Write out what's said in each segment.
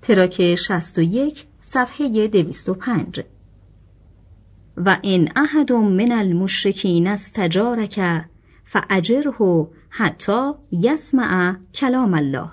تراک 61 صفحه 205. و ان احد من المشرکین استجارک فاجره حتی یسمع کلام الله.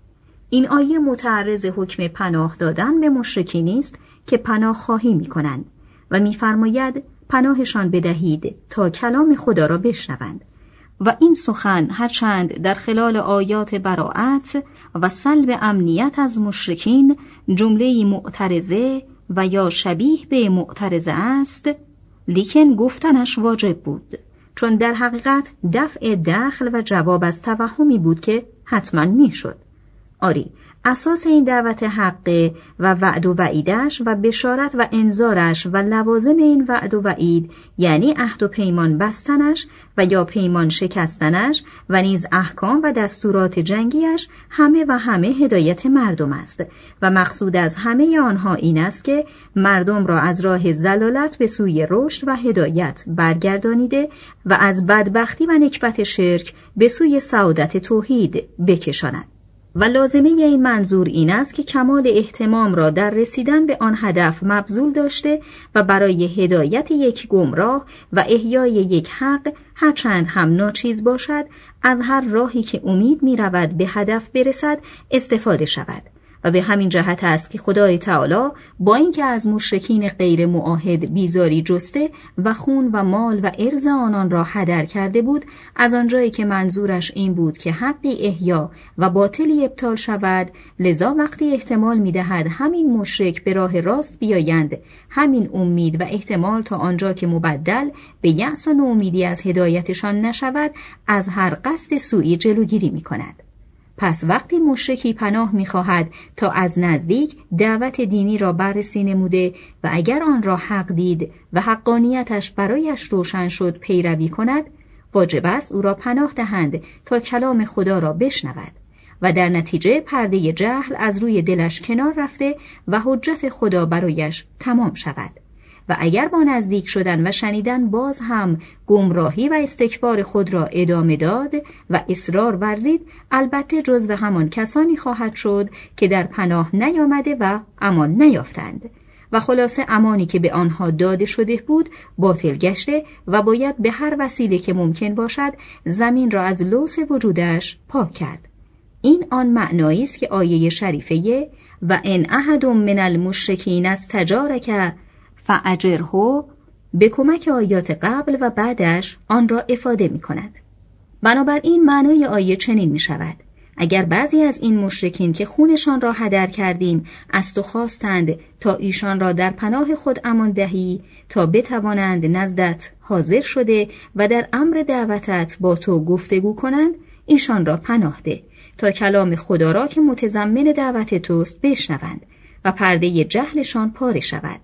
این آیه متعرض حکم پناه دادن به مشرکین است که پناه خواهی می کنند و می فرماید پناهشان بدهید تا کلام خدا را بشنوند. و این سخن هرچند در خلال آیات براءت و سلب امنیت از مشرکین جمله معترضه و یا شبیه به معترضه است، لیکن گفتنش واجب بود، چون در حقیقت دفع دخل و جواب از توهمی بود که حتما میشد. آری، اساس این دعوت حق و وعد و وعیدش و بشارت و انذارش و لوازم این وعد و وعید، یعنی عهد و پیمان بستنش و یا پیمان شکستنش و نیز احکام و دستورات جنگیش، همه و همه هدایت مردم است و مقصود از همه آنها این است که مردم را از راه ضلالت به سوی رشد و هدایت برگردانیده و از بدبختی و نکبت شرک به سوی سعادت توحید بکشاند. و لازمه این منظور این است که کمال اهتمام را در رسیدن به آن هدف مبذول داشته و برای هدایت یک گمراه و احیای یک حق، هرچند هم ناچیز باشد، از هر راهی که امید می رود به هدف برسد استفاده شود. و به همین جهت است که خدای تعالی با اینکه از مشرکین غیر معاهد بیزاری جسته و خون و مال و ارز آنان را هدر کرده بود، از آنجایی که منظورش این بود که حقی احیا و باطلی ابطال شود، لذا وقتی احتمال می‌دهد همین مشرک به راه راست بیایند، همین امید و احتمال تا آنجا که مبدل به یأس و نومیدی از هدایتشان نشود، از هر قصد سوئی جلوگیری می‌کند. پس وقتی مشرکی پناه می‌خواهد تا از نزدیک دعوت دینی را بررسی نموده و اگر آن را حق دید و حقانیتش برایش روشن شد پیروی کند، واجب است او را پناه دهند تا کلام خدا را بشنود و در نتیجه پرده جهل از روی دلش کنار رفته و حجت خدا برایش تمام شود. و اگر با نزدیک شدن و شنیدن باز هم گمراهی و استکبار خود را ادامه داد و اصرار ورزید، البته جزو همان کسانی خواهد شد که در پناه نیامده و امان نیافتند و خلاصه امانی که به آنها داده شده بود باطل گشته و باید به هر وسیله که ممکن باشد زمین را از لوث وجودش پاک کرد. این آن معنایی است که آیه شریفه و ان احد من المشرکین استجارک فاجره به کمک آیات قبل و بعدش آن را افاده می کند. بنابراین معنای آیه چنین می شود: اگر بعضی از این مشرکین که خونشان را هدر کردیم از تو خواستند تا ایشان را در پناه خود امان دهی تا بتوانند نزدت حاضر شده و در امر دعوتت با تو گفتگو کنند، ایشان را پناه ده تا کلام خدا را که متضمن دعوت توست بشنوند و پرده جهلشان پاره شود.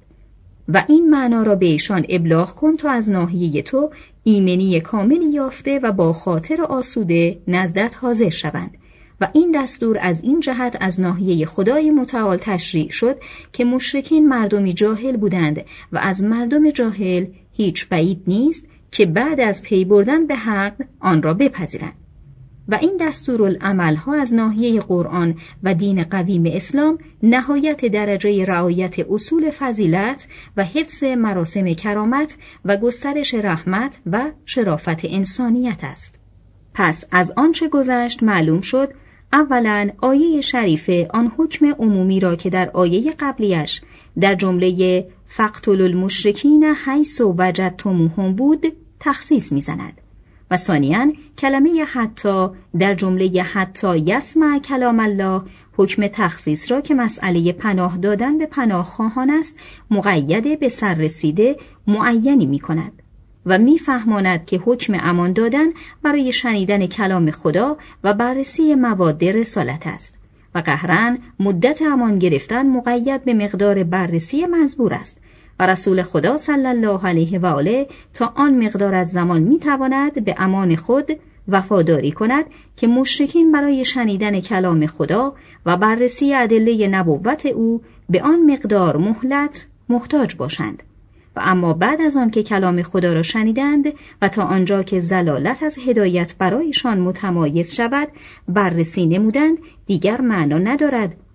و این معنا را به ایشان ابلاغ کن تا از ناحیه تو ایمنی کاملی یافته و با خاطر آسوده نزدت حاضر شوند. و این دستور از این جهت از ناحیه خدای متعال تشریع شد که مشرکین مردمی جاهل بودند و از مردم جاهل هیچ بعید نیست که بعد از پی بردن به حق آن را بپذیرند. و این دستورالعمل ها از ناحیه قرآن و دین قویم اسلام نهایت درجه رعایت اصول فضیلت و حفظ مراسم کرامت و گسترش رحمت و شرافت انسانیت است. پس از آنچه گذشت معلوم شد اولا آیه شریفه آن حکم عمومی را که در آیه قبلیش در جمله فاقتلوا المشرکین حیث وجدتموهم بود تخصیص می‌زند و ثانیاً کلمه حتی در جمله حتی یسمع کلام الله حکم تخصیص را که مسئله پناه دادن به پناه خواهان است مقید به سر رسیده معینی می کند و می فهماند که حکم امان دادن برای شنیدن کلام خدا و بررسی مواد رسالت است و قهراً مدت امان گرفتن مقید به مقدار بررسی مزبور است و رسول خدا صلی الله علیه و آله تا آن مقدار از زمان میتواند به امان خود وفاداری کند که مشرکین برای شنیدن کلام خدا و بررسی ادله نبوت او به آن مقدار مهلت محتاج باشند. و اما بعد از آن که کلام خدا را شنیدند و تا آنجا که ضلالت از هدایت برایشان متمایز شود بررسی نمودند، دیگر معنا ندارد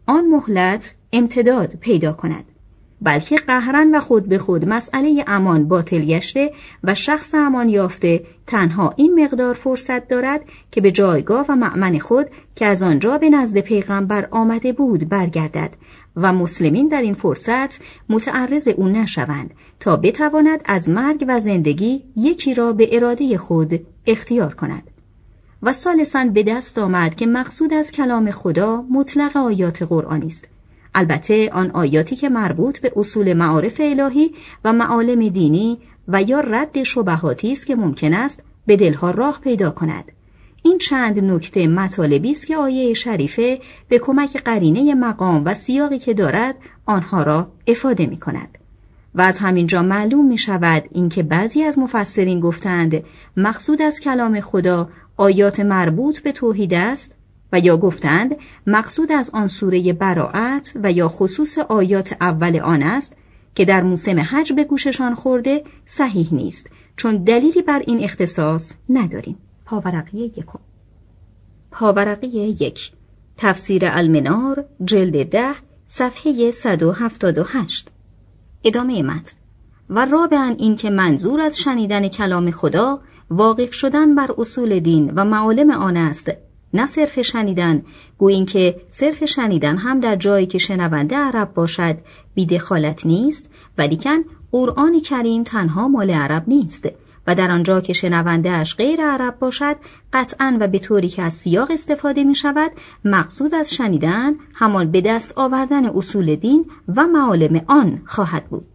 آن مهلت امتداد پیدا کند، بلکه قهرن و خود به خود مسئله امان باطل گشته و شخص امان یافته تنها این مقدار فرصت دارد که به جایگاه و مأمن خود که از آنجا به نزد پیغمبر آمده بود برگردد و مسلمین در این فرصت متعرض او نشوند تا بتواند از مرگ و زندگی یکی را به اراده خود اختیار کند. و ثالثاً به دست آمد که مقصود از کلام خدا مطلق آیات قرآنی است، البته آن آیاتی که مربوط به اصول معارف الهی و معالم دینی و یا رد شبهاتی است که ممکن است به دلها راه پیدا کند. این چند نکته مطالبی است که آیه شریفه به کمک قرینه مقام و سیاقی که دارد آنها را افاده می کند. و از همینجا معلوم می شود اینکه بعضی از مفسرین گفتند مقصود از کلام خدا آیات مربوط به توحید است و یا گفتند مقصود از آن سوره براءت و یا خصوص آیات اول آن است که در موسم حج به گوششان خورده صحیح نیست، چون دلیلی بر این اختصاص نداریم. پاورقی 1 تفسیر المنار جلد 10 صفحه 178. ادامه متن. و رابعاً این که منظور از شنیدن کلام خدا واقف شدن بر اصول دین و معالم آن است، نه صرف شنیدن، گویا اینکه صرف شنیدن هم در جایی که شنونده عرب باشد بی دخالت نیست، ولیکن قرآن کریم تنها مال عرب نیست و در آنجا که شنونده اش غیر عرب باشد قطعاً و به طوری که از سیاق استفاده می شود مقصود از شنیدن همان به دست آوردن اصول دین و معالم آن خواهد بود.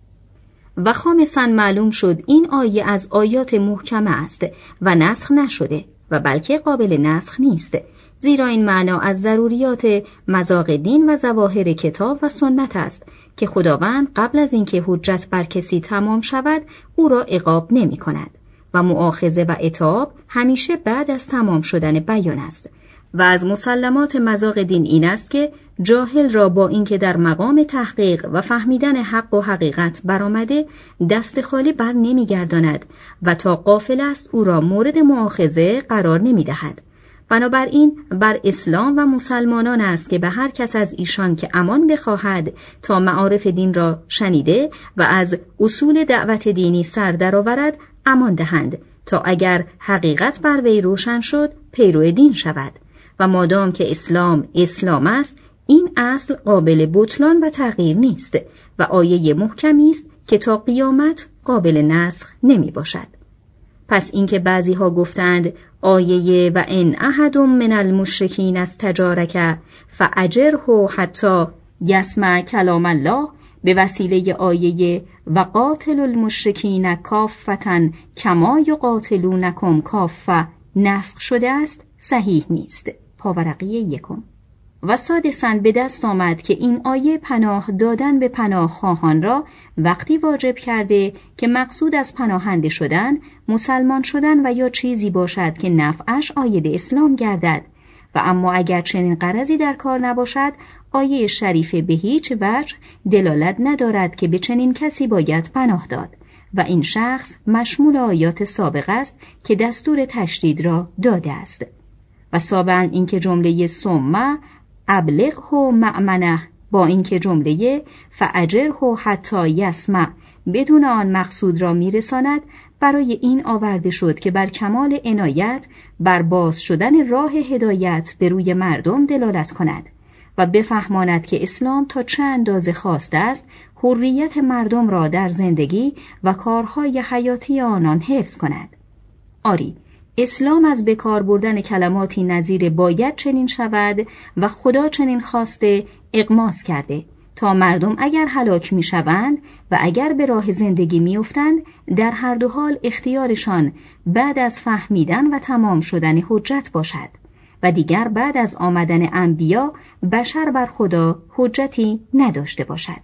و خامساً معلوم شد این آیه از آیات محکمه است و نسخ نشده و بلکه قابل نسخ نیست، زیرا این معنا از ضروریات مذاق دین و ظواهر کتاب و سنت است که خداوند قبل از اینکه حجت بر کسی تمام شود او را عقاب نمی کند و مؤاخذه و عتاب همیشه بعد از تمام شدن بیان است. و از مسلمات مذاق دین این است که جاهل را با اینکه در مقام تحقیق و فهمیدن حق و حقیقت برآمده دست خالی بر نمیگرداند و تا غافل است او را مورد مؤاخذه قرار نمیدهد. بنابراین بر اسلام و مسلمانان است که به هر کس از ایشان که امان بخواهد تا معارف دین را شنیده و از اصول دعوت دینی سر درآورد امان دهند تا اگر حقیقت بر وی روشن شد پیرو دین شود و مادام که اسلام است این اصل قابل بطلان و تغییر نیست و آیه محکمی است که تا قیامت قابل نسخ نمی باشد. پس اینکه بعضی ها گفتند آیه و ان احد من المشرکین استجارک فاجره حتی یسمع کلام الله به وسیله آیه و قاتل المشرکین کافة کما یقاتلونکم کافة نسخ شده است صحیح نیست. پاورقی 1. و سادساً به دست آمد که این آیه پناه دادن به پناه خواهان را وقتی واجب کرده که مقصود از پناهنده شدن مسلمان شدن و یا چیزی باشد که نفعش عاید اسلام گردد و اما اگر چنین غرضی در کار نباشد آیه شریفه به هیچ وجه دلالت ندارد که به چنین کسی باید پناه داد و این شخص مشمول آیات سابق است که دستور تشدید را داده است. و سابعاً اینکه جمله ثم ابلغه مأمنه با اینکه جمله فاجره حتی یسمع بدون آن مقصود را میرساند برای این آورده شد که بر کمال عنایت بر باز شدن راه هدایت به روی مردم دلالت کند و بفهماند که اسلام تا چه اندازه خواسته است حریت مردم را در زندگی و کارهای حیاتی آنان حفظ کند. آری، اسلام از بکار بردن کلماتی نظیر باید چنین شود و خدا چنین خواسته اغماس کرده تا مردم اگر هلاک می شوند و اگر به راه زندگی می افتند در هر دو حال اختیارشان بعد از فهمیدن و تمام شدن حجت باشد و دیگر بعد از آمدن انبیا بشر بر خدا حجتی نداشته باشد.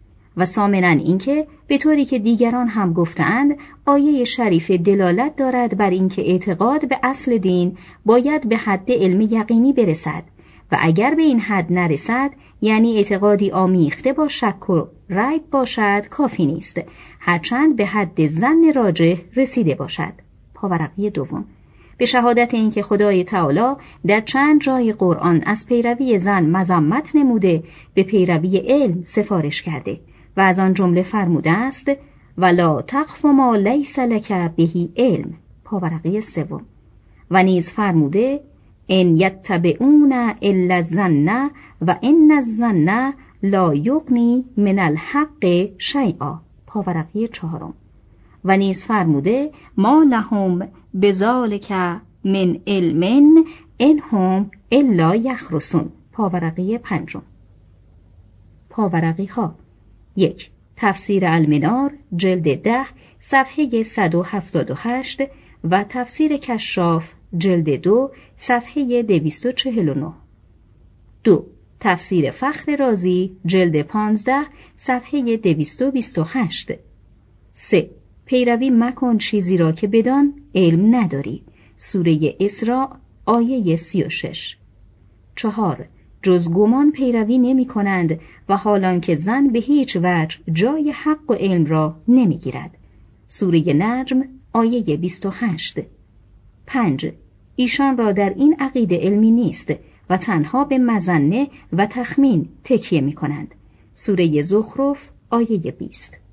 و ثامناً اینکه به طوری که دیگران هم گفتند آیه شریف دلالت دارد بر اینکه اعتقاد به اصل دین باید به حد علم یقینی برسد و اگر به این حد نرسد یعنی اعتقادی آمیخته با شک و ریب باشد کافی نیست، هرچند به حد ظن راجح رسیده باشد. پاورقی 2. به شهادت اینکه خدای تعالی در چند جای قرآن از پیروی زن مذمت نموده، به پیروی علم سفارش کرده و از آن جمله فرموده است ولا تقف ما لیس لک به علم، پاورقی 3. و نیز فرموده ان یتبعون الا الظن و ان الظن لا یغنی من الحق شیئا، پاورقی 4. و نیز فرموده ما لهم بذلک من علم ان هم الا یخرصون، پاورقی 5. پاورقی ها: 1. تفسیر المنار جلد 10 صفحه 178 و تفسیر کشاف جلد 2 صفحه 249. 2. تفسیر فخر رازی جلد 15 صفحه 228. 3. پیروی مکن چیزی را که بدان علم نداری، سوره اسراء آیه 36. 4. جز گمان پیروی نمی کنند و حالان که زن به هیچ وجه جای حق و علم را نمی گیرد، سوره نجم آیه 28. 5. ایشان را در این عقیده علمی نیست و تنها به مظنه و تخمین تکیه می کنند، سوره زخرف آیه 20.